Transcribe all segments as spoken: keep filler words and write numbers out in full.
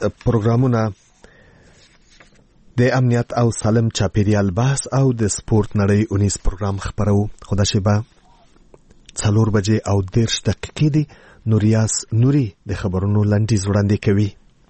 پروګرامونه د امنیت او سالم چاپیریال بحث او د سپورت نړۍ اونیز پروګرام خبرو. خدا شبه څلور بجې او دېرش دقیقې دي. نوریاس نوري د خبرونو لنډیز وړاندې کوي.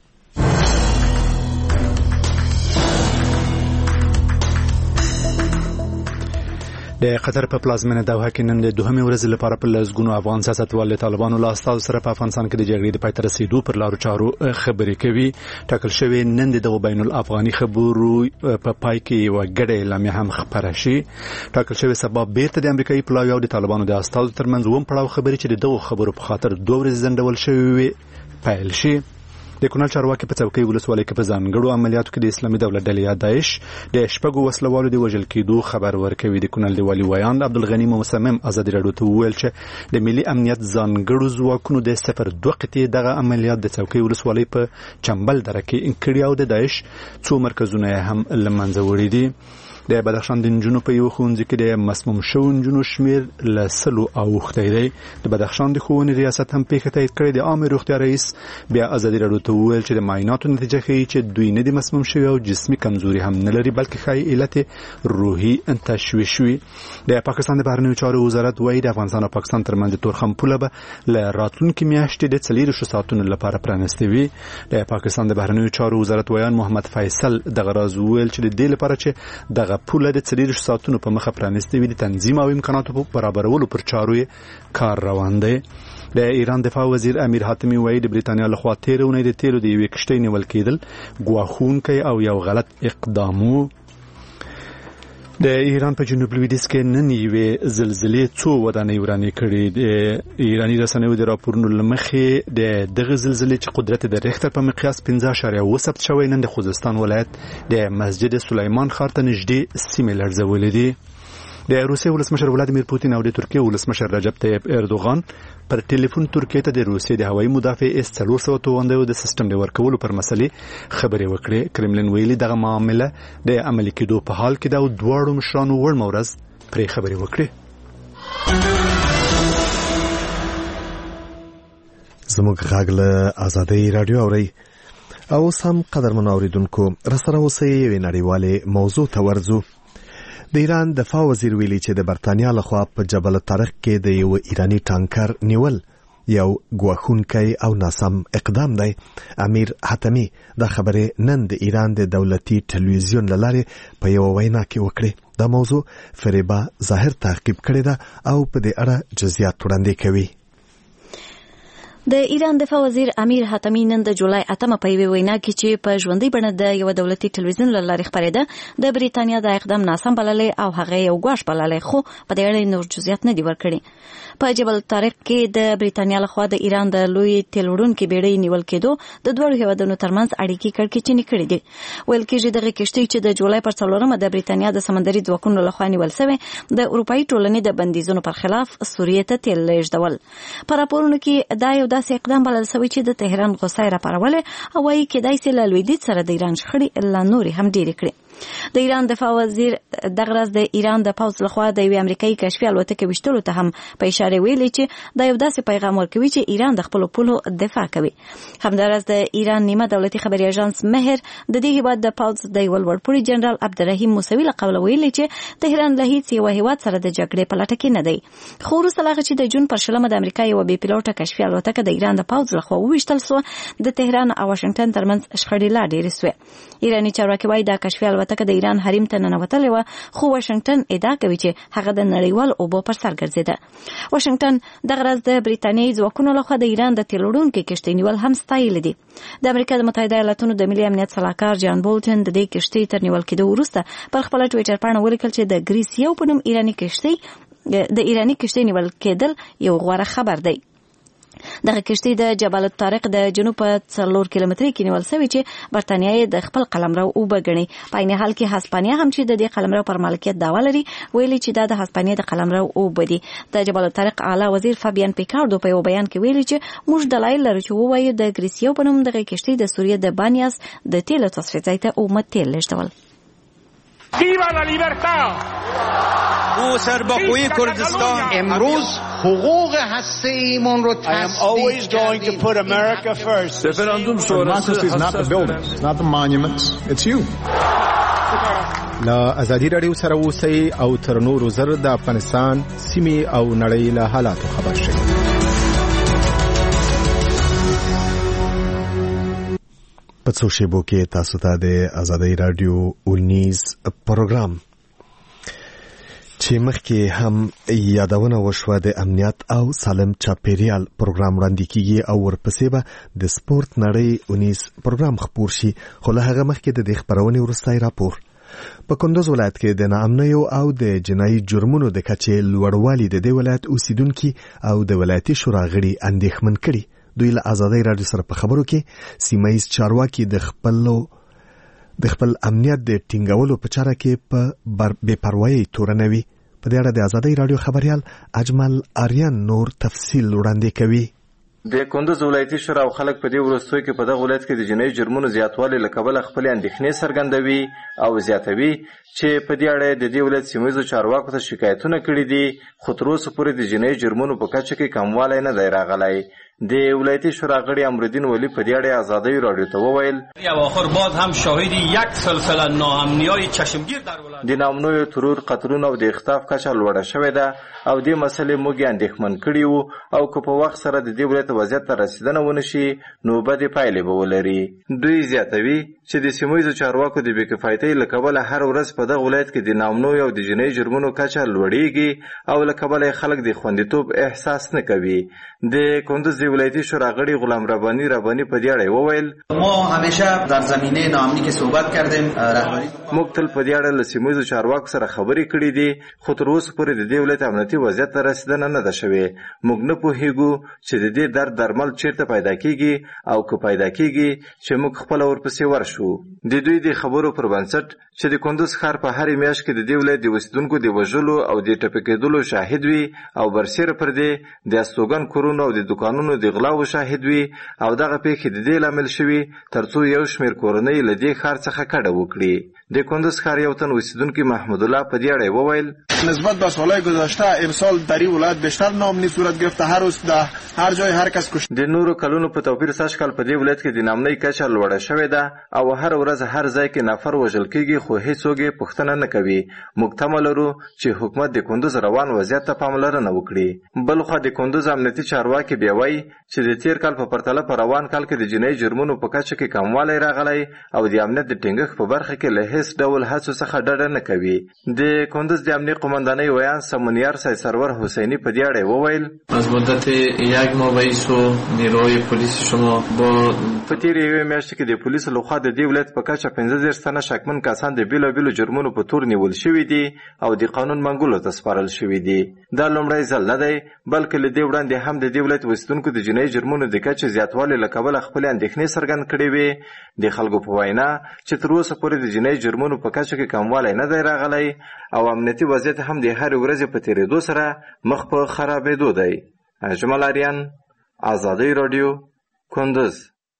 د قطر په پلازمینه دوحه کې نن د دوهمې ورځې لپاره په لسګونو افغان سیاستوال له طالبانو له استازو سره په افغانستان کې د جګړې د پای ته رسیدو پر لارو چارو خبرې کوي. ټاکل شوی نن د دغه بین الافغاني خبرو په پای کې یو ګډه اعلامیه هم خبره شي. ټاکل شوی سبب بیرته د امریکایي پلاوی او د طالبانو د استازو ترمنځ ووم پړاو خبرې چې دغه خبرو په خاطر دوه ورځې ځنډول شوی پیل شي. د کونړ چارواکي په څوکۍ ولسوالۍ کې په ځانګړو عملیاتو کې د اسلامي دولت ډلې یا داعش د شپږو وسلوالو د وژل کېدو خبر ورکوي. د کونړ د والي ویان عبدالغني مصمم ازادي راډیو ته وویل چې د ملي امنیت ځانګړو ځواکونو د صفر دوه قطعې دغه عملیات د څوکۍ ولسوالۍ په چمبل دره کې انکړي او د داعش څو مرکزونه هم له منځه وړي دي. د بدخشان د نجونو په یو ښوونځي کې د مسموم شوو نجونو شمیر له سلو اوښتی دی. د بدخشان د ښوونې ریاست هم پیښه تایید کړې. د عامې روغتیا رئیس بیا ازادي راډیو ته وویل چې د معایناتو نتیجه ښیي چې دوی نه د مسموم شوي او جسمي کمزوري هم نه لري بلکې ښایي علت روحي تشویش وي. د پاکستان د بهرنیو چارو وزارت وایي د افغانستان او پاکستان ترمنځ د تورخم پوله به له راتلونکي میاشتې د څلېرویشتو ساعتونو لپاره پرانیستې وي. د پاکستان د بهرنیو چارو وزارت ویان محمد فیصل دغه راز وویل چې د دې لپاره چې دغه پوله د څلېرویشتو ساعتونو په مخه پرانیستې وي د تنظیم او امکاناتو په برابرولو پر چارو کار روان دی. د ایران دفاع وزیر امیر حاتمی وایي د بریتانیا لخوا تېره اونۍ د تیلو د یوې کښتۍ نیول کېدل ګواښونکی او یو غلط اقدام و. د ایران په جنوب لویدیځ کې نن یوې زلزلې څو ودانۍ ورانې کړې. د ایراني رسنیو د راپورونو له مخې د دغه زلزلې چې قدرت د ریختر په مقیاس پنځه اعشاریه اوه ثبت شوی نن د خوزستان ولایت د مسجد سلیمان ښار ته نږدې سیمې لړزولې دي. د روسیې ولسمشر ولادیمیر پوتین او د ترکیې ولسمشر رجب طیب اردوغان پر ټلیفون ترکیې ته د روسیې د هوایي مدافع اس څلور سوه توغندیو د سیستم د ورکولو پر مسلې خبرې وکړې. کرملین ویلي دغه معامله د عملي کېدو په حال کې ده او دواړو مشرانو وړمه ورځ پرې خبرې وکړې. زموږ غږ له ازادۍ راډیو اورئ او اوس هم قدرمنو اورېدونکو راسره اوسئ یوې نړیوالې موضوع ته ورځو. د ایران دفاع وزیر ویلي چې د برتانیا لخوا په جبل الطارق کې د یو ایرانی ټانکر نیول یو ګواښونکی او ناسم اقدام دی. امیر حاتمی دا خبرې نن د ایران د دولتي ټلویزیون له لارې په یو وینا کې وکړې. دا موضوع فریبا ظاهر تعقیب کړې ده او په دې اړه جزئیات وړاندې کوي. د ایران دفاع وزیر امیر حاتمی نن د جولای اتمه په یوه وینا کې چې په ژوندۍ بڼه د یو دولتي ټلویزیون له لارې خپرېده د بریتانیا د اقدام ناسم بللی او هغه یو ګواښ بللی خو په دې اړه نور جزئیات نه دي ورکړي. په جبل الطارق کې د بریتانیا لخوا د ایران د لوی تیل وړونکي بیړۍ نیول کېدو د دواړو هیوادونو ترمنځ اړیکې کړکېچنې کړې دي. ویل کېږي دغه کښتۍ چې د جولای پر څلورمه د بریتانیا د سمندري ځواکونو لخوا نیول سوې د اروپایي ټولنې د بندیزونو پر خلاف سوریې ته تیل لیږدول. په راپورونو کې دا یو داسې اقدام بلل سوی چې د تهران غوسه یې راپارولې او وایي کېدای سي له لویدیځ سره د ایران شخړې لا نورې هم ډېرې کړي. د ایران دفاع وزیر دغه ورځ د ایران د پوځ لخوا د یوې امریکایي کشفي الوتکې ویشتلو ته هم په اشاره ویلي چې دا یو داسې پیغام ورکوي چې ایران د خپلو پولو دفاع کوي. همداراز د ایران نیمه دولتي خبري اژانس مهر د دې هیواد د پوځ د یو لوړپوړي جنرال عبدالرحیم موسوي له قوله ویلي چې تهران له هیڅ یو هیواد سره د جګړې په لټه کې نه دی. خو وروسته له هغه چې د جون پر شلمه د امریکا یوه بې پیلوټه کشفي الوتکه د ایران د پوځ لخوا وویشتل سوه د تهران او واشنګټن ترمنځ شخړې لا ډېرې سوې. ایراني چارواکي وایي دا کشفي الوتکه د ایران حریم ته ننوتلې وه خو واشنګټن ادعا کوي چې هغه د نړیوال اوبو پر سر ګرځېده. واشنګټن دغه ورځ د بریتانیایي ځواکونو لخوا د ایران د تیل وړونکي کښتۍ نیول هم ستایلې دي. د امریکا د متحده ایالاتونو د ملي امنیت سلاکار جان بولټن د دې کښتۍ تر نیول کېدو وروسته پر خپله ټویټر پاڼه ولیکل چې د ګریسیو په نوم ایراني کښتۍ د ایراني کښتۍ نیول کېدل یو غوره خبر دی. دغه کښتۍ د جبل الطارق د جنوب په څلور کیلومترۍ کې نیول سوې چې برتانیا یې د خپل قلمرو اوبه ګڼي. په عین حال کې هسپانیا هم چې د دې قلمرو پر مالکیت دعوه لري ویلي چې دا د هسپانیا د قلمرو اوبه دي. د جبل الطارق اعلی وزیر فابیان پیکاردو په یو بیان کې ویلي چې موږ دلایل لرو چې ووایو د ګریسیو په نوم دغه کښتۍ د سوریې د بانیاس د تیلو تصفیې ځای ته اومه تیل لیږدول. ¡Viva la libertad! او سرباخوی کردستان امروز حقوق هسته‌ایمون رو تثبیت کردیم. رفراندوم شورای لا ازادي رادیو سره اوسئ او تر نورو زر د افغانستان سیمې او نړۍ له حالاتو خبر شئ. په څو شیبو کې تاسو ته د ازادي رادیو اونیز پروګرام چې مخکې هم یادونه وشوه د امنیت او سالم چاپیریال پروګرام وړاندې کیږي او ورپسې به د سپورت نړۍ اونیز پروګرام خپور شي، خو له هغه مخکې د دې خپرونې وروستی راپور. په کندوز ولایت کې د ناامنیو او د جنایي جرمونو د کچې لوړوالي د دې ولایت اوسیدونکي او د ولایتي شورا غړي اندېښمن کړي. دوی له ازادي رادیو سره په خبرو کې سیمایي چارواکي د خپل د خپل امنیت د ټینګولو په چاره کې په بې پروایي تورنوي. په دې اړه د ازادي رادیو خبريال اجمل آریان نور تفصیل وړاندې کوي. د کندوز ولایتي شورا او خلک په دې وروستیو کې په دغه ولایت کې د جنایي جرمونو زیاتوالی له کبله خپل اندېښنې څرګندوي او زیاتوي چې په دې اړه د دې ولایت سیمهیزو چارواکو ته شکایتونه کړي دي، خو تر اوسه پورې د جنایي جرمونو په کچه کې کموالی نه دی راغلی. د ولایتي شورا غړي امرالدین ولی په دې اړه ازادي رادیو ته وویل یا اخر باز هم شاهد یک سلسله ناامنی‌های چشمگیر در ولایت د ناامنیو ترور قتلونو او د اختطاف کچه لوړه شوې ده او دې مسلې موږ اندېښمن کړي وو او که په وخت سره د دې ولایت وضعیت ته رسیدنه ونشي نو بدې پایلې به ولري. دوی زیاتوي چې د سیمهیزو چارواکو د بې کفایتۍ له کبله هر ورځ په دغه ولایت کې د ناامنیو او د جنایي جرمونو کچه لوړیږي او له کبله خلک د خوندیتوب احساس نه کوي. د کندوز ولایتي شورا غړي غلام ربانی ربانی په دې اړه وویل ما همیشه در زمینه ناامنی که صحبت کردیم رهبری موږ تل په دې اړه له سیمهیزو چارواکو سره خبرې کړې دي، خو تر اوسه پورې د دې ولایت امنیتي وضعیت ته رسیدنه نه ده شوې. موږ نه پوهیږو چې د دې درد درمل چیرته پیدا کیږي او که پیدا کیږي چې موږ خپل ورپسې ورشو. د دوی د خبرو پر بنسټ چې د کندوز ښار په هرې میاشت کې د دې ولایت د اوسیدونکو د وژلو او د ټپي کېدلو شاهد وي او برسېره پر دې د استوګن کورونو او د دکانونو د غلاو شاهد وي او دغه پیښې د دې لامل شوي ترڅو یو شمېر کورنۍ له دې ښار څخه کډه وکړي. د کندوز ښار یو تن اوسیدونکي محمود الله په دې اړه وویل نسبت به سالهای گذشته امسال در این ولایت بیشتر ناامنی صورت گرفته، هر روز در هر جای هر کس کشته. د نورو کلونو په توپیر سږ کال په دې ولایت کې د ناامنۍ کچه لوړه شوې ده او هر ورځ هر ځای کې نفر وژل کېږي خو هیڅوک یې پوښتنه نه کوي. موږ تمه لرو چې حکومت د کندوز روان وضعیت ته پاملرنه وکړي. بلخوا د کندوز امنیتي چارواکي بیا وایي چې د تیر کال په پرتله په روان کال کې د جنایي جرمونو په کچه کې کموالی راغلی او د امنیت د ټینګښت په برخه کې له هیڅ ډول هڅو څخه ډډه نه کوي. د کندوز د امنیت قماندانۍ ویان سمونیار سای سرور حسینی په دې اړه وویل از مدت یک ماه وایسو نیروی پلیس شما با په تیر یوې میاشتې کې د پولیسو لخوا د دې ولایت په کچه پنځه دېرش تنه شکمن کسان د بېلابېلو جرمونو په تور نیول شوي دي او د قانون منګولو ته سپارل شوي دي. دا لومړی ځل نه دی بلکې له دې وړاندې هم د دې ولایت اوسیدونکو د جنایي جرمونو د کچې زیاتوالي له کبله خپلې اندېښنې څرګند کړې وې. د خلکو په وینا چې تر اوسه پورې د جنایي جرمونو په کچه کې کموالی نه دی راغلی او امنیتي وضعیت هم د هرې ورځې په تېرېدو سره مخ په خرابېدو دی. اجمل آریان، ازادي رادیو، کندوز.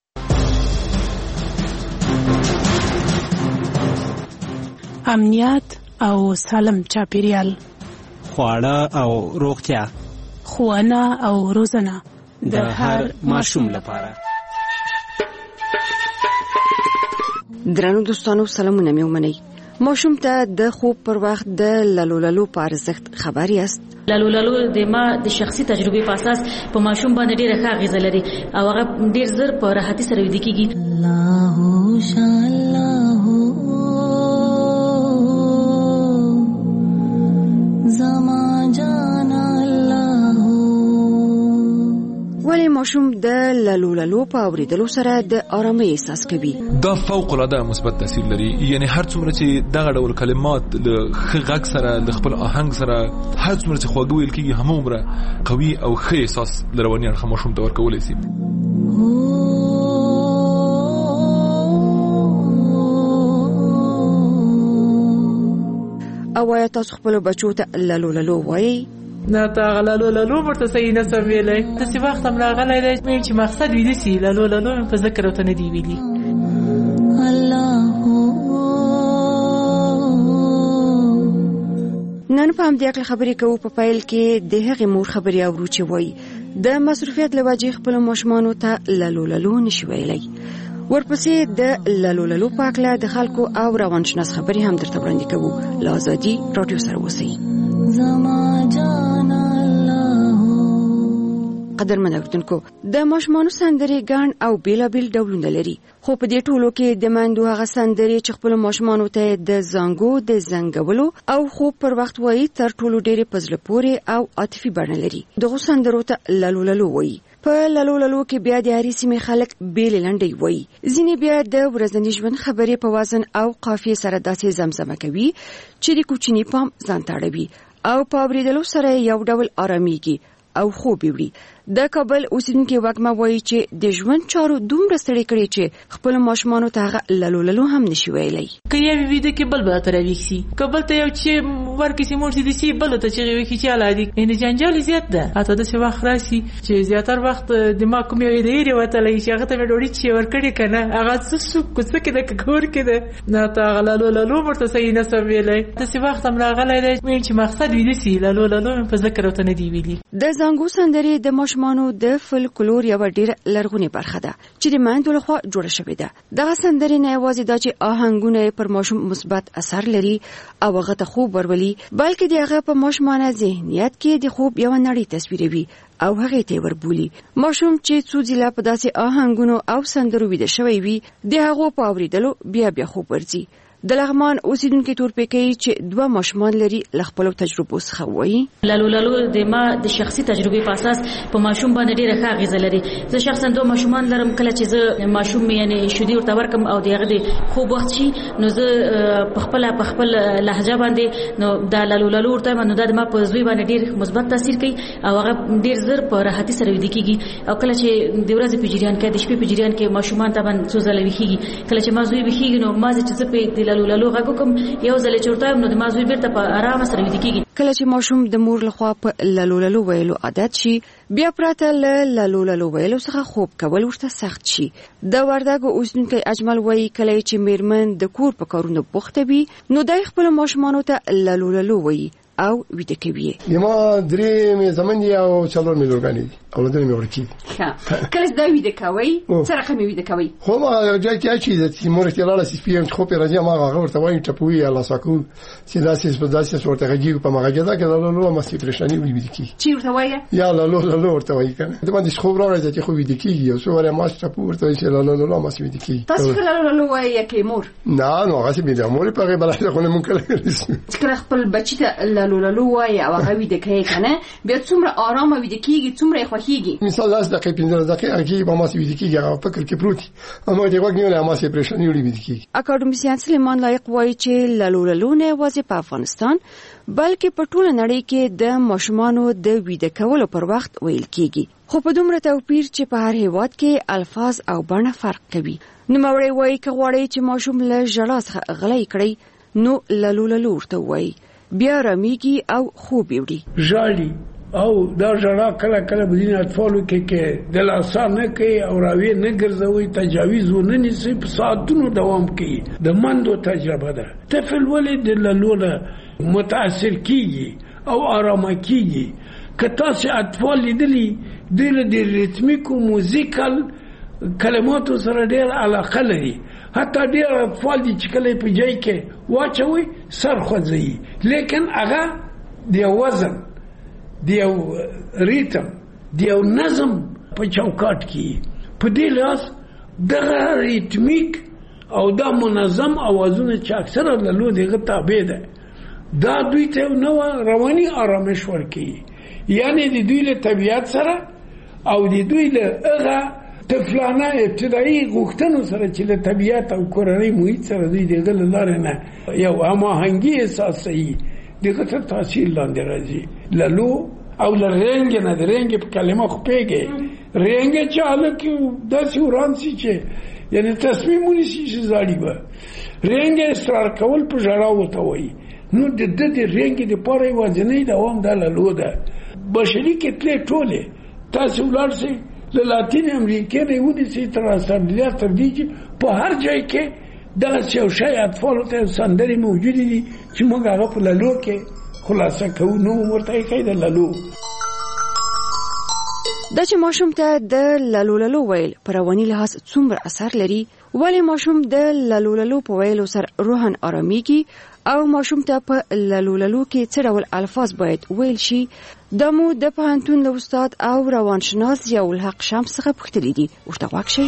امنیت او سالم چاپیریال، خواړه او روغتیا، ښوونه او روزنه د هر ماشوم لپاره. درنو دوستانو سلامونه مې ومنئ. ماشوم ته د خوب پر وخت د لالو لالو په ارزښت خبر یاست؟ لالو لالو د ما د شخصي تجربې په اساس په ماشوم باندې ډېره ښه اغېزه لري او هغه ډېر زر په راحتي سره ویده کېږي. الله شالله زما جان الله. ولی ماشوم د لالو لالو په اوریدلو سره د آرامۍ احساس کوي. دا فوق العاده مثبت تاثیر لري. یعنی هر څومره چې دغه ډول کلمات له ښه غږ سره د خپل آهنګ سره هر څومره چې خواږه ویل کېږي همومره قوي او ښه احساس له رواني اړخه ماشوم ته ورکولی شي. او آیا تاسو خپل بچو ته لالو لالو وایي؟ نه تا لالو لالو ورته صحیح نه سم ویلی. داسې وخت هم راغلی دی چې مقصد ویده سي لالو لالو مې په ذکر ورته نه دي ویلي. نن په همدې اړه خبرې کوو. په پیل کې د هغې مور خبرې اورو چې وایي د مصروفیت له وجې خپلو ماشومانو ته للو للو نشي ویلی. ورپسې د للو للو په اړه د خلکو او روانشناس خبرې هم درته وړاندې کوو. له ازادي راډیو سره اوسئ. قدرمن اوریدونکو، د ماشومانو سندرې ګڼ او بیلابیل ډولونه لري، خو په دې ټولو کې د میندو هغه سندرې چې خپلو ماشومانو ته د زانګو د زنګولو او خوب پر وخت وایي تر ټولو ډېرې په زړه پورې او عاطفي بڼه لري. دغو سندرو ته للو للو وایي. په للو للو کې بیا د هرې سیمې خلک بیلې لنډۍ وایي. ځینې بیا د ورځني ژوند خبرې په وزن او قافیې سره داسې زمزمه کوي چې د کوچني پام ځان ته اړوي او په اورېدلو سره یو ډول آرامیږي او خوب وړي. د کابل اوسیدونکي وګما وایي چې د ژوند چارو دومره ستړي کړي چې خپل ماشومانو ته هغه للو للو هم نشي ویلی. که یو ویده کې بل به تر ویښسي، که بل ته یو چې ورکسي مور سي دي بل ته چې ویښي چې الادي ان جنجال زیات ده. اته د څه وخت راسي چې زیاتر وخت دماغ کوم یو دی وتلای چې هغه ته ډوډۍ چې ورکړي کنه هغه څه کوڅه کې د کور کې ده نه ته للو للو ورته صحیح نه سم ویلی. د څه وخت هم راغلی دی چې مقصد ویل سي للو للو په ذکر وته نه دی ویلي. د زنګو سندرې د ماشومانو د فولکلور یو ډېر لرغونې برخه ده چې د میندو لخوا جوړه شوې ده. دغه سندرې نه یوازې دا چې آهنګونه پر ماشوم مثبت اثر لري او هغه ته خوب ورولي، بلکې د هغه په ماشومانه ذهنیت کې د خوب یو نړۍ تصویروي او هغه ته وربولي. ماشوم چې څو ځله په داسې آهنګونو او سندرو ویده شوی وي د هغو په اورېدلو بیا بیا خوب ورځي. د لغمان اوسیدونکي تورپیکۍ چې دوه ماشومان لري له خپلو تجربو څخه وایي. للو للو د ما د شخصي تجربې په اساس په ماشوم باندې ډېره ښه اغېزه لري. زه شخصا دوه ماشومان لرم. کله چې زه ماشوم یعنې شیدې ورته ورکړم او د هغه د خوب وخت شي نو زه په خپله په خپل لهجه باندې نو دا للو للو ورته وایم نو دا د ما په زوی باندې ډېر مثبت تاثیر کوي او هغه ډېر زر په راحتي سره ویده کېږي. او کله چې د ورځې په جریان کې د شپې په جریان کې ماشومان طبعا څو ځله ویښېږي. کله چې ما زوی ویښېږي نو ما چې زه په للو للو غږ وکړم یو ځل چې ورته نو د ما زوی بیرته په آرامه سره ویده کېږي. کله چې ماشوم د مور لخوا په للو للو ویلو عادت شي بیا پرته له للو للو ویلو څخه خوب کول ورته سخت شي. د وردګو اوسیدونکی اجمل وایي کله چې میرمن د کور په کارونو بوخته وي نو د خپل ماشومانو ته للو للو وایي او ویده کوي. یما درې مې زمون دی او څلور مې لورګانی او دلته مې ورکی. ښه کله دا ویده کوي سره کوم ویده کوي؟ خو ما ځای کې چې د مور ته لاله سي پی ام خو په راځي ما هغه ورته وایي ټپوي الله ساکو چې داسې په داسې ورته غږی په ماګه دا کې لالو ما سي پرېشاني ویده کی. چې ورته وایي یا لالو لالو ورته وایي کنه د باندې خو راځي چې خو ویده کیږي او سو ورته ما ټپو ورته وایي چې لالو لالو ما سي ویده کی. تاسو لالو لالو وایي کې مور؟ نه نو هغه سي بده مور په غیبه له خو نه مونږ کله خپل بچی ته لالو لالو وایي او هغه ویده کوي کنه بیا څومره آرام ویده کیږي څومره خوښيږي. مثال داس دقیقې پنځه دقیقې کې به ما سي ویده کیږي هغه فکر کې پروتي اما دغه وګڼه ما سي پرېشاني وړي ویده کیږي. اکاډمیسین سلیمان لایق وایي چې لالو لالو نه یوازې په افغانستان بلکې په ټوله نړۍ کې د ماشومانو د ویده کولو پر وخت ویل کیږي، خو په دومره توپیر چې په هر هیواد کې الفاظ او بڼه فرق کوي. نوموړی وایي که غواړئ چې ماشوم له ژړا څخه غلی کړئ نو لالو لالو ورته وایي بیا رامیږي او خوب وړي. ژاړي او دا ژړا کله کله بدین اطفالو کې کې د لاسا نه کوي او راوي نه ګرځوي تجاویز ونه نیسي په ساعتونو دوام کوي. د مندو تجربه ده. طفل ولې د لالو متاثر کیږي او آرامه کیږي. که تاسو اطفال لیدلی د ریتمیک او موزیکل کلماتو سره ډېر علاقه لري. حتی ډېر اطفال دي چې کله په ځای کې واچوي سر خوځي لیکن هغه د وزن د ریتم د نظم په چوکاټ کې په دې لاس دغه ریتمیک او دا منظم اوازونه چې اکثره له لو دغه تابع ده دا دوی ته نو رواني آرامش ورکوي. یعنی د دوی له طبیعت سره او د دوی له هغه طفلانه ابتدایي غوښتنو سره چې له طبیعت او کورنۍ محیط سره دوی دغه لاره نه یو هماهنګي احساسوي دغه ته تاثیر لاندې راځي. لالو او لرنګ نه د رنګ په کلمه خو پیږي رنګ چې الکه داسې وران سي چې یعنی تصمیم ونیسي چې زاړي به رنګ اصرار کول په ژړا وته وایي. نو د دې رنګ د پاره وځنې دوام د لالو ده. بشري کتلې ټوله تاسو ولرسي له لاتین امریکا نه ونیسي تر استرالیا تر دې چې په هر ځای کې دا څو شی اطفال ته سندري موجود دي چې موږ هغه په لالو کې خلاصه کوو نو ورته کوي د لالو. دا چې ماشوم ته د لالو لالو ویل په رواني لحاظ څومره اثر لري، ولې ماشوم د لالو لالو په ویلو سره روحاً آرامیږي او ماشوم ته په لالو لالو کې څه ډول الفاظ باید ویل شي، دا مو د پوهنتون له استاد او روانشناس ضیاء الحق شمس څخه پوښتلي دي. ورته غوږ شئ.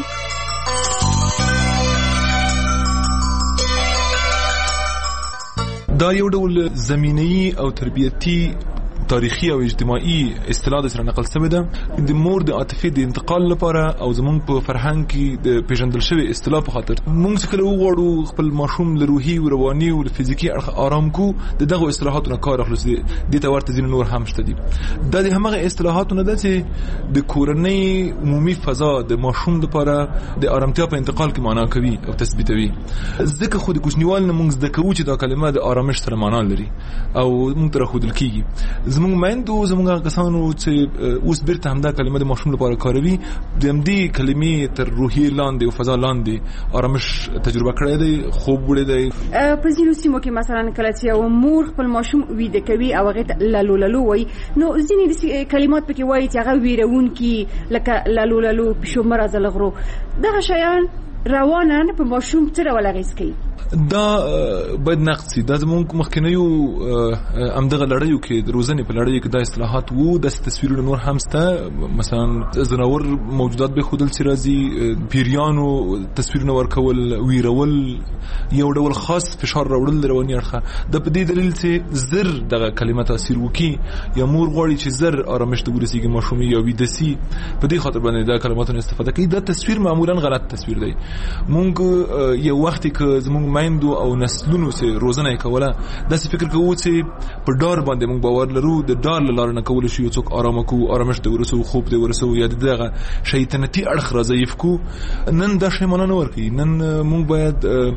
دا یو ډول زمینی او تربیتی تاریخي او اجتماعي اصطلاح د سره نقل شوی ده د مور د عاطفي د انتقال لپاره او زمونږ په فرهنګ کې د پیژندل شوی اصطلاح په خاطر موږ کله وغواړو خپل ماشوم له روحي او رواني او فزیکی اړخ آرام کو د دغه اصطلاحاتو نه کار اخلو د ته ورته ځین نور هم شته دي. د همغه اصطلاحاتو نه ده چې د کورنۍ عمومي فضا د ماشوم لپاره د آرامتیا په انتقال کې معنا کوي او تثبیتوي. ځکه خو د کوچنیوال نه موږ د کوو چې دا کلمه د آرامش سره معنا لري او موږ تر خو دل کیږي. زموږ مندو زموږ کسانو چې اوس بیرته همدا کلمه د ماشوم لپاره کاروي د همدې کلمې تر روحي لاندې او فضا لاندې آرامش تجربه کړی دی، خوب وړی دی. په ځینو سیمو کې مثلا کله چې یو مور خپل ماشوم ویده کوي او هغه لالو لالو وایي، نو ځینې کلمات پکې وایي چې هغه ویرونکي لکه لالو لالو پښو مرزه لغرو، دغه شیان روانان په ماشوم څه ډول اغېز کوي؟ دا باید نقد سي. دا زموږ مخکنیو امدغه لړیو کې د روزنې په لړیو کې دا اصطلاحات وو، د تصویرونو نور هم شته، مثلا زناور موجودات به خودل چې راځي، پیریانو تصویرونه ورکول، ویرول، یو ډول خاص فشار راوړل د رواني اړخه. د په دې دلیل چې زر دغه کلمه تاثیر وکي یا مور غواړي چې زر آرامش ته ورسیږي ماشوم یا ویده سي، په دې خاطر باندې دا کلماتونه استفاده کوي. دا تصویر معمولا غلط تصویر دی. مونږ یو وخت کې زموږ مایندو او نسلونو سره روزنه کوله، دا څه فکر کوو چې په ډار باندې مونږ باور لرو، د ډار لاره نه کول شي څوک آرام کو، آرامش ته ورسو، خوب ته ورسو، یا دغه شیطنتي اړخ راځي کو. نن دا شی مونږ نه ورکی. نن مونږ باید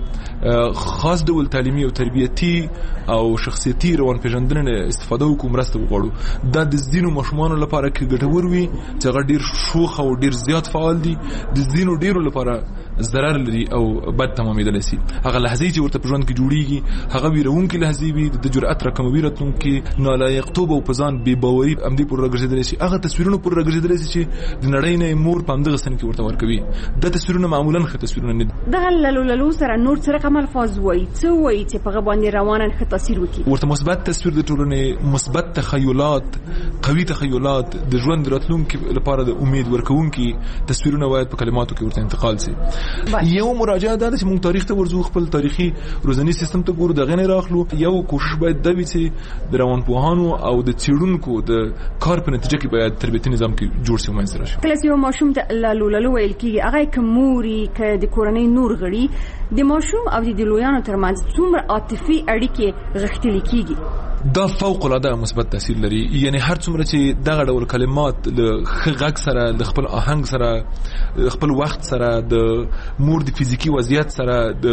خاص ډول تعلیمي او تربیتی او شخصیتي روان پیژندنه استفاده وکړو، مرسته وغواړو. دا د زینو ماشومان لپاره کې ګټور وي چې هغه ډیر شوخ او ډیر زیات فعال دي، د زینو ډیرو لپاره ضرر لري او بد تمامېدل شي. هغه لحظې چې ورته په ژوند کې جوړیږي هغه ویرونکې لحظې وي، د جرأت راکموي، راتلونکي نالایقتوب او په ځان بې باوري امدې پورې راګرځېدلی شي. هغه تصویرونه پورې راګرځېدلی شي چې د نړۍ نه مور په همدغه سن کې ورته ورکوي. دا تصویرونه معمولا ښه تصویرونه نه دي. دغه لالو لالو سره نور څه رقم الفاظ وایي، څه وایي چې په هغه باندې رواناً ښه تاثیر وکړي؟ ورته مثبت تصویر د ټولنې، مثبت تخیلات، قوي تخیلات، د ژوند راتلونکي لپاره د امید ورکوونکي تصویرونه باید په کلماتو کې ورته انتقال شي. یو مراجعه ده چې موږ تاریخ ته ورځو، خپل تاریخي روزنی سیستم ته ګورو، دغه نه راخلو. یو کوشش باید د وی چې د روانپوهانو او د څېړونکو د کار په نتیجه کې باید تربیتي نظام کې جوړ شي ومنځ راشي. کله چې ماشوم ته لالو لالو ویل کیږي، هغه کموري ک د کورنۍ نور غړي د ماشوم او د لویانو ترمنځ څومره عاطفي اړیکې غښتلې کیږي؟ دا فوق العاده مثبت تاثیر لري. یعنی هر څومره چې دغه ډول کلمات له غږ سره، د خپل آهنګ سره، خپل وخت سره، د مور د فزیکی وضعیت سره، د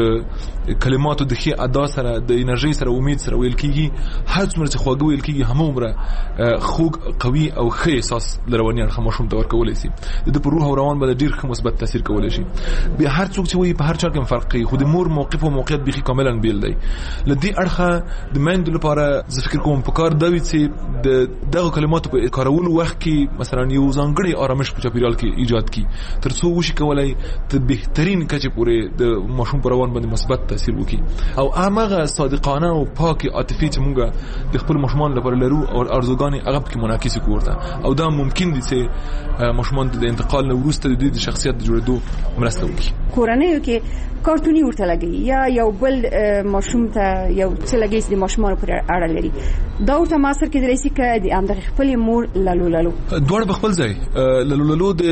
کلماتو د ښه ادا سره، د انرژي سره، امید سره ویل کیږي، هر څومره چې خواږه ویل کیږي همومره خوږ، قوي او ښه احساس لرواني اړخ ماشوم ته ورکولای شي. د په روح او روان باندې ډیر ښه مثبت تاثیر کولای شي. به هر څوک چې وایي په هر چا کې فرق کوي، خو د مور موقف او موقعیت به کاملا بیل دی. لدی اړخه د مند لپاره فکر کوم په کار دا وی چې د دغه کلماتو په کارولو وخت کې مثلا یو ځانګړی آرامش په چاپیریال کې ایجاد کی، ترڅو وشي کولای ته بهترین کچې پورې د ماشوم پر روان باندې مثبت تاثیر وکړي. او هغه صادقانه او پاک عاطفي چې موږ د خپل ماشومان لپاره لرو او ارزوګانې هغه کې منعکس کوړه، او دا ممکن دي چې ماشومان د انتقال نه وروسته د دې شخصیت جوړېدو مرسته وکړي. کورنۍ کې کارتونی ورته لګي یا یو بل ماشوم ته یو څه لګي چې ماشومان پر اړه لري، دا ورته ماسر کې درېسي کې د امدغه خپل مور لالو لالو دوړ بخپل ځای لالو لالو د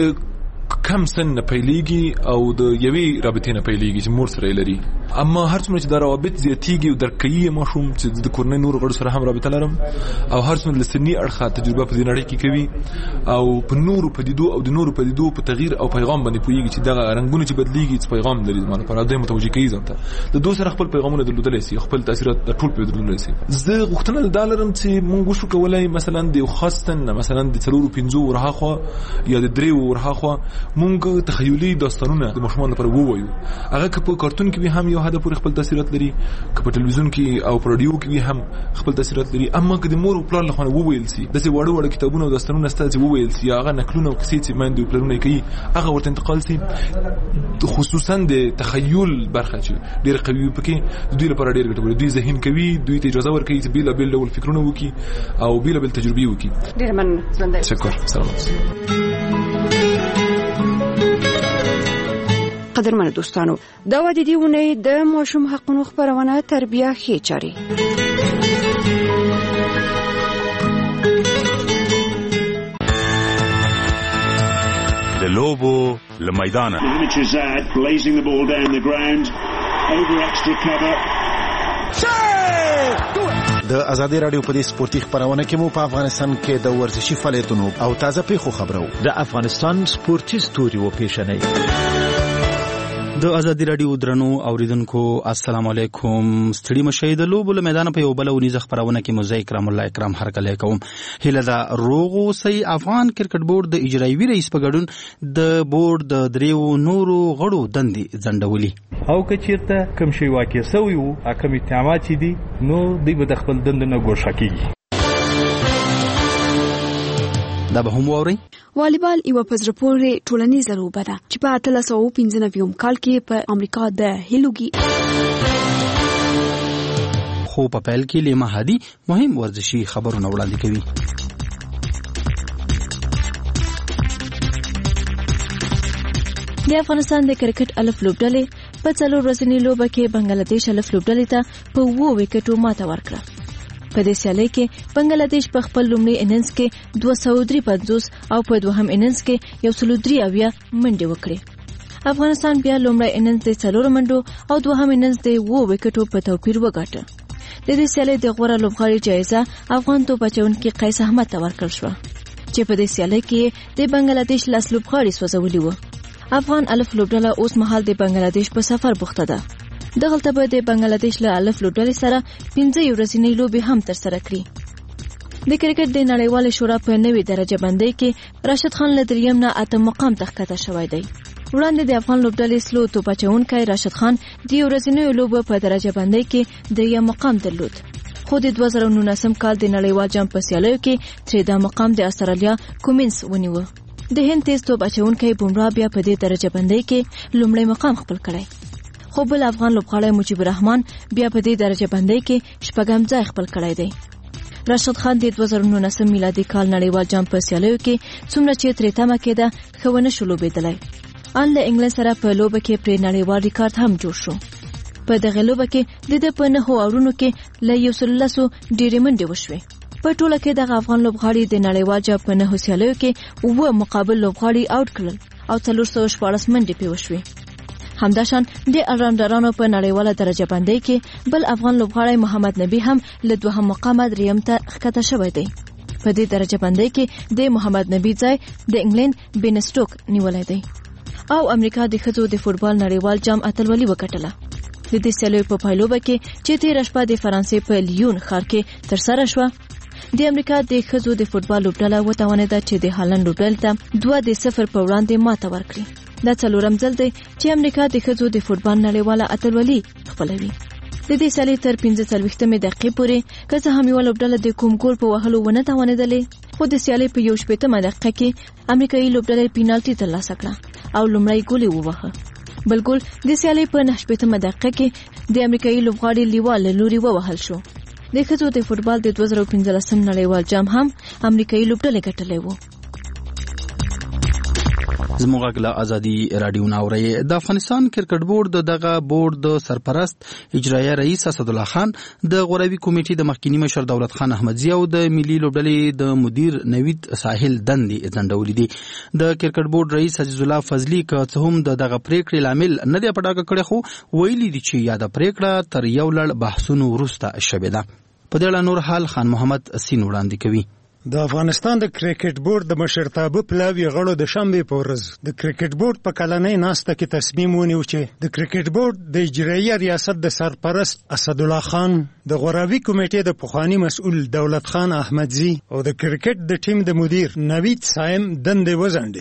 کم سن پیلیږي او د یوې رابطې نه پیلیږي چې مور سره لري. اما هر څومره چې دا روابط زیاتیږي او درکې ماشوم چې د کورنۍ نور غړو سره هم رابطه لرم، او هر څومره لسنی اړخه تجربه په دې نړۍ کې کوي او په نورو پدیدو او د نورو پدیدو په تغییر او پیغام باندې پوهیږي چې دغه رنگونه چې بدلیږي چې پیغام لري، معنی پر اده متوجه کوي ځانته د دوه سره خپل پیغامونه درلودلی شي، خپل تاثیرات ټول په درلودلی شي. زه غوښتنه دالرم چې مونږ وشو کولای مثلا د خاصتن مثلا د څلورو پنځو ورهاخوا یا د دریو ورهاخوا مونږ تخیلي داستانونه د ماشومان لپاره ووایو هغه که په کارتون کې هم یو حد پورې خپل تاثیرات لري که په ټلویزیون کې او په رادیو کې هم خپل تاثیرات لري اما که د مور او پلار لخوا وویل سي د څه وړو وړو کتابونو او داستانونو ستاسو وویل سي هغه نقلونه او کیسې چې ماندې او پلرونه کوي هغه ورته انتقال سي خصوصا د تخیل برخه چې ډېر قوي پکې دوی لپاره ډېر ګټور دوی ذهن کوي دوی ته اجازه ورکوي چې بیل بیل ډول فکرونه وکړي او بیل بیل تجربې وکړي. ډېر مننه زنده شکر سلامات. قدرمن دوستانو دا و د دې ونې د ماشوم حقوقو خبرونه تربیه ښې چاري د لوبو له میدانه blazing the ball down the ground over extra cover د ازادي رادیو په دې سپورتي خبرونه کې مو په افغانستان کې د ورزشي فعالیتونو او تازه پیښو خبرو د افغانستان سپورتي ستوري و پیښنې د ازادي رادیو درنو اوریدونکو السلام علیکم ستړي مشه د لوبو له میدان په یو بل ونیزه خبرونه کې مزه کرام الله اکرام هر کله کوم هله دا روغو سي افغان کرکټ بورډ د اجرایي رئیس په ګډون د بورډ د دریو نورو غړو دندې ځندولي او که چیرته کوم شی واقع سوی وو اکه اتهامات چې دي نو دوی به د خپل دند نه ګوښه کیږي. دا به هم ووري والیبال یو پزره پورې ټولنیزه لوبه ده چې په اتلس سوه پنځه نوي کال کې په امریکا د هیلوګي خو په پیل کې لیما هادي مهم ورزشي خبرونه وړاندې کوي. د افغانستان د کرکټ الف لوبډلې په څلور ورځنۍ لوبه کې بنگلاديش الف لوبډلې ته په وو وکټو ماته ورکړه. په دې سیالۍ کې بنگلاديش په خپل لومړي اننګز کې دوه سوه درې پنځوس او په دوهم اننګز کې یو سل درې اویا منډې وکړې. افغانستان بیا لومړی اننګز د څلور منډو او دوهم اننګز د وو وکټو په توپیر وګاټه. د دې سیالۍ د غوره لوبغاړي جایزه افغان توپ اچونکي قیس احمد ته ورکړل شوه چې په دې سیالۍ کې د بنگلاديش لاس لوبغاړي سوځولي وو. افغان الف لوبډله اوس مهال د بنگلاديش په سفر بوخته ده. دغلته به د بنگلاديش له الف لوبډلې سره پنځه ورځنۍ لوبې هم ترسره کړي. د کرکټ د نړیوال شورا په نوې درجه بندۍ کې راشد خان له دریم نه اتم مقام ته ښکته شوی دی. وړاندې د افغان لوبډلې سلو توپ اچونکی راشد خان د ورځنۍ لوبو په درجه بندۍ کې دریم مقام درلود. خو د دوه زره نولسم کال د نړیوال جام په سیالیو کې ترې دا مقام د استرالیا کومینز ونیو. د هند تیز توپ اچونکی بومرا بیا په دې درجه بندۍ کې لومړی مقام خپل کړی. خو بل افغان لوبغاړی مجيب الرحمن بیا په دې درجه بندۍ کې شپږم ځای خپل کړی دی. راشد خان د دوه زره نولسم میلادي کال نړیوال جام په سیالیو کې څومره چې ترې تمه کېده ښه ونه شو لوبېدلی. ان له انګلند سره په لوبه کې پرې نړیوال ریکارډ هم جوړ شو. په دغه لوبه کې د ده په نهو اورونو کې له یو سل لسو ډېرې منډې وشوې. په ټوله کې دغه افغان لوبغاړي د نړیوال جام په نهو سیالیو کې اووه مقابل لوبغاړي آوټ کړل او څلور سوه شپاړس منډې پرې وشوې. همداشان د الراونډرانو په نړیواله درجه بندۍ کې بل افغان لوبغاړی محمد نبی هم له دوهم مقامه دریم ته ښکته شوی دی. په دې درجه بندۍ کې د محمد نبی ځای د انګلند بین سټوک نیولی دی او امریکا د ښځو د فوټبال نړیوال جام اتلولي وګټله. د دې سیالیو په پایلوبه کې چې تېره شپه د فرانسې په لیون ښار کې ترسره شوه د امریکا د ښځو د فوټبال لوبډله وتوانېده چې د هالند لوبډلې ته دوه د صفر په وړاندې ماته ورکړي. دا څلورم ځل دی چې امریکا د ښځو د فوټبال نړیواله اتلولي خپلوي. د دې سیالۍ تر پنځه څلوېښتمې دقیقې پورې که څه هم یوه لوبډله د کوم ګول په وهلو ونه توانېدلې خو د سیالۍ په یو شپېتمه دقیقه کې امریکایي لوبډلې پینالټي ترلاسه کړه او لومړی ګول یې ووهه. بل ګول د سیالۍ په نهه شپېتمه دقیقه کې د امریکایي لوبغاړي لیوا له لوري ووهل شو. د ښځو د فوټبال د دوه زره پنځلسم نړیوال جام هم امریکایي لوبډلې ګټلی و. زموږ غږ له ازادي رادیو ناوري. د افغانستان کرکټ بورډ دغه بورډ د سرپرست اجرایي رئیس اسد الله خان د غوراوي کمیټې د مخکینی مشر دولت خان احمدزي او د ملي لوبډلې د مدیر نوید ساحل دندې ځندولې دي. د کرکټ بورډ رئیس عزیز الله فضلي که څه هم دغه پریکړې لامل نه دی پټاکه کړی خو ویلي دي چې یاده پریکړه تر یو لړ بحثونو وروسته شوې ده. په دې اړه نور حال خان محمد سین وړاندې کوي. د افغانستان د کرکټ بورډ د مشرتابه پلاوي غړو د شنبې په ورځ د کرکټ بورډ په کلنۍ ناسته کې تصمیم ونیو چې د کرکټ بورډ د اجرایي ریاست د سرپرست اسد الله خان د غوراوي کمیټې د پخوانی مسؤل دولت خان احمدزي او د کرکټ د ټیم د مدیر نوید سایم دندې وځنډېدې.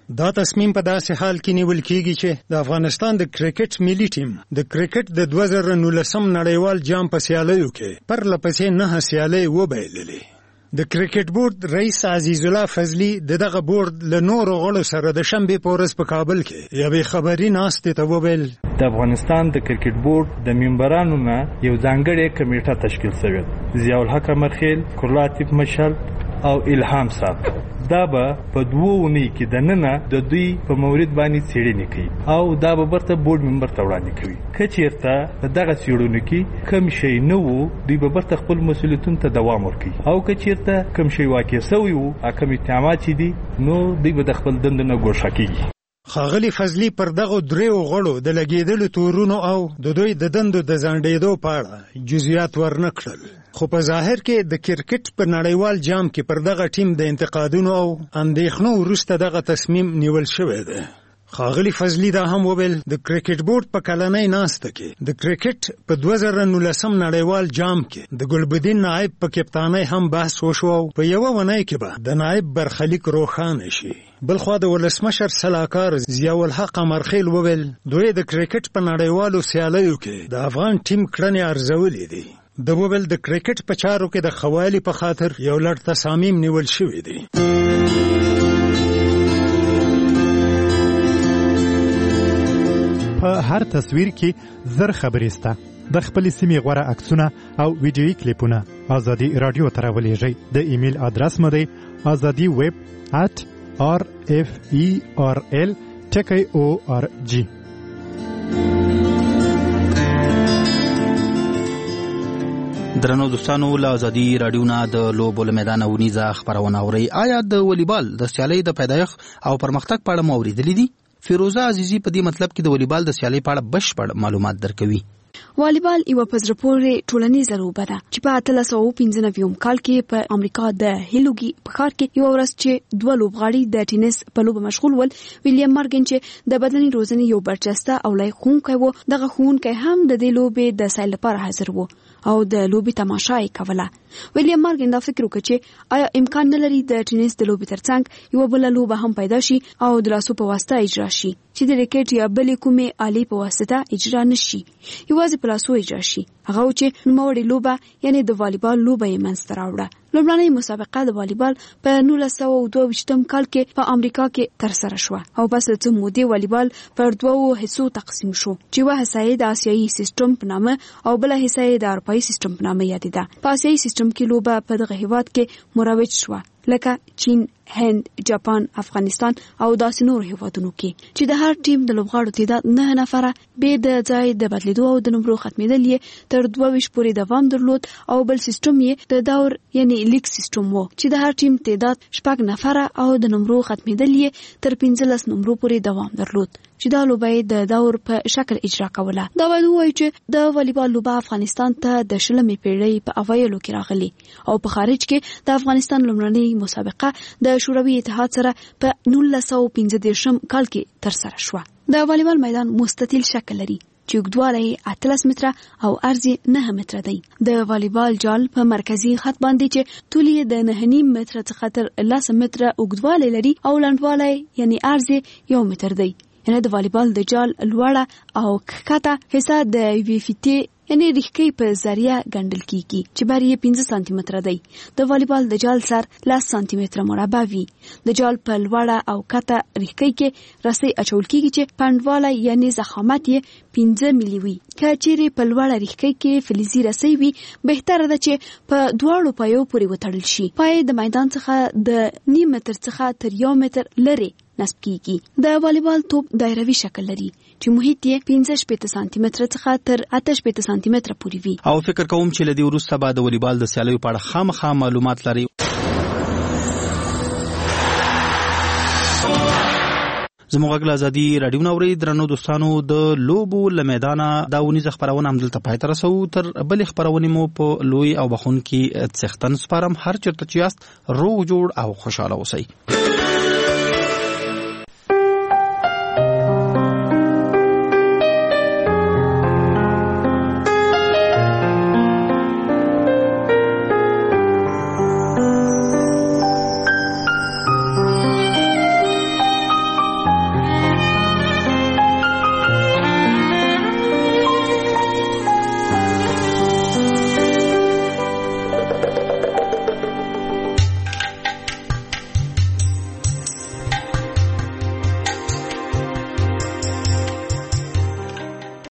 دا تصمیم په داسې حال کې نیول کیږي چې د افغانستان د کرکټ ملي ټیم د کرکټ د دوه زره نولسم نړیوال جام په سیالیو کې پر لپسې نه سیالۍ وبایللې. د کرکټ بورډ رئیس عزیز الله فضلی دغه بورډ له نورو غړو سره د شنبې په ورځ په کابل کې یوې خبري ناستې ته وویل د افغانستان د کرکټ بورډ د ممبرانو نه یو ځانګړې کمیټه تشکیل شوې ده. ضیاء الحق مرخیل، کورلاتیف مشل او الهام صاحب دا به په دوه ونی کې د ننه د دوی په مورید باندې څېړنې کوي او دا به برته بورډ ممبر ته وړاندې کوي. که چېرته په دغه څېړنو کې کم شی نه وو دوی به برته خپل مسؤلیتونو ته دوام ورکوي او که چېرته کم شی واقع سوی وو کوم اتهامات چې دي نو دوی به د خپل دندو نه ګوښه کېږي. ښاغلي فضلي پر دغو دریو غړو د لګېدلو تورونو او د دوی د دندو د ځنډېدو په اړه جزئیات ورنه کړل، خو په ظاهر کې د کرکټ په نړیوال جام کې پر دغه ټیم د انتقادونو او اندېښنو وروسته دغه تصمیم نیول شوی دی. ښاغلي فضلي دا هم وویل د کرکټ بورډ په کلنۍ ناسته کې د کرکټ په دوه زره نولسم نړیوال جام کې د ګلبدین نایب په کپتانۍ هم بحث وشو او په یوه ونۍ کې به د نایب برخلیک روښانه شي. بلخوا د ولسمشر سلاکار ضیاء الحق مرخیل وویل دوی د کرکټ په نړیوالو سیالیو کې د افغان ټیم کړنې ارزولې دي. د وویل د کرکټ په چارو کې د خوالي په خاطر یو لړ تصامیم نیول شوي دي. په هر تصویر کې زر خبرې سته. د خپل سیمې غوره عکسونه او ویډیویي کلیپونه ازادي رادیو ته راولېږئ. د ایمیل ادرس مو دی ازادي ویب ات آر اف ای آر ال ټکی او آر جی. درنو دوستانو له ازادي رادیو نه د لوبو له میدانه ونیزه خبرونه اورئ. آیا د والیبال د سیالۍ د پیدایښت او پرمختګ په اړه مو اورېدلي دي؟ فیروزه عزیزی په دې مطلب کې د والیبال د سیالۍ په اړه بشپړ معلومات درکوي. والیبال یو په زړه پورې ټولنیزه لوبه ده چې په اتلس سوه پنځه نوي کال کې په امریکا د هیلوګي په ښار کې یو ورځ چې دوه لوبغاړي د ټینس په لوبه مشغول ول، ویلیام مارګن چې د بدني روزنې یو برجسته او لایق ښوونکی و، دغه ښوونکی هم د دې لوبې د سیل لپاره حاضر و او د لوبې تماشا یې کوله. ویلیام مارګن دا فکر وکړ چې آیا امکان نه لري د ټینس د لوبې ترڅنګ یوه بله لوبه هم پیدا شي او د لاسو په واسطه اجرا شي چې د ریکټ یا بلې کومې آلې په واسطه اجرا نشي، یوازې په لاسو اجرا شي. هغه چې نوموړې لوبه یعنی د والیبال لوبه یې منځته راوړه. لومړنۍ مسابقه د والیبال په نولس سوه دوه ویشتم کال کې په امریکا کې ترسره شوه او پس له څه مودې والیبال پر دوو حصو تقسیم شو چې یوه حصه یې د اسیایي سیسټم په نامه او بله حصه یې د اروپایي سیسټم په نامه یادېده. په اسیایي سیسټم کې لوبه په دغه هیواد کې مروج شوه لکه چین، هند، جاپان، افغانستان او داسې نور هیوادونو کې چې د هر ټیم د لوبغاړو تعداد نه نفره به د ځای د بدلیدو او د نمرو ختمېدل یې تر دوه ویشت پورې دوام درلود او بل سیسټم یې د دور یعنی لیګ سیسټم و چې د هر ټیم تعداد شپږ نفره او د نمرو ختمېدل یې تر پنځلس نمرو پورې دوام درلود چې دا لوبه د دور په شکل اجرا کوله. دا باید ووایو چې د والیبال لوبه افغانستان ته د شلمې پیړۍ په اوایلو کې راغلي او په خارج کې د افغانستان لومړنۍ مسابقه د شوروي اتحاد سره په نولس سوه پنځه دېرشم کال کې ترسره شوه. د والیبال میدان مستطیل شکل لري چې اوږدوالی اتلس متره او عرض یې نهه متره دی. د والیبال جال په مرکزي خط باندې چې طول یې د نهه نیم متره څخه تر لس متره اوږدوالی لري او لنډوالی یعنی عرض یې یو متر دی. یعنی د والیبال د جال لوړه او کښته حصه د یوې فیتې یعنی ریښکۍ په ذریعه ګنډل کیږي چې بر یې پنځه سانتي متره دی. د والیبال د جال سر لس سانتي متره مربع وي. د جال په لوړه او کښته ریښکۍ کې رسۍ اچول کیږي چې پنډوالی یعنی ضخامت یې پنځه ملي وي. که چیرې په لوړه ریښکۍ کې فلزي رسۍ وي بهتره ده چې په دواړو پایو پورې وتړل شي. پای د میدان څخه د نیم متر څخه تر یو متر لرې نصب کیږي. د والیبال توپ دایروي شکل لري چې محیط یې پنځه شپېته سانتي متره څخه تر اته شپېته سانتي متره پورې وي. او فکر کوم چې له دې وروسته به د والیبال د سیالیو په اړه خامخا معلومات لري. زموږ غږ ازادي رادیو نوري درنو دوستانو د لوبو له میدانه دا ونیزه خبرونه همدلته پای ته رسو. تر بلې خبرونې مو په لوی او بخون کې څښتن سپارم. هر چېرته چې یاست روغ جوړ او خوشاله اوسئ.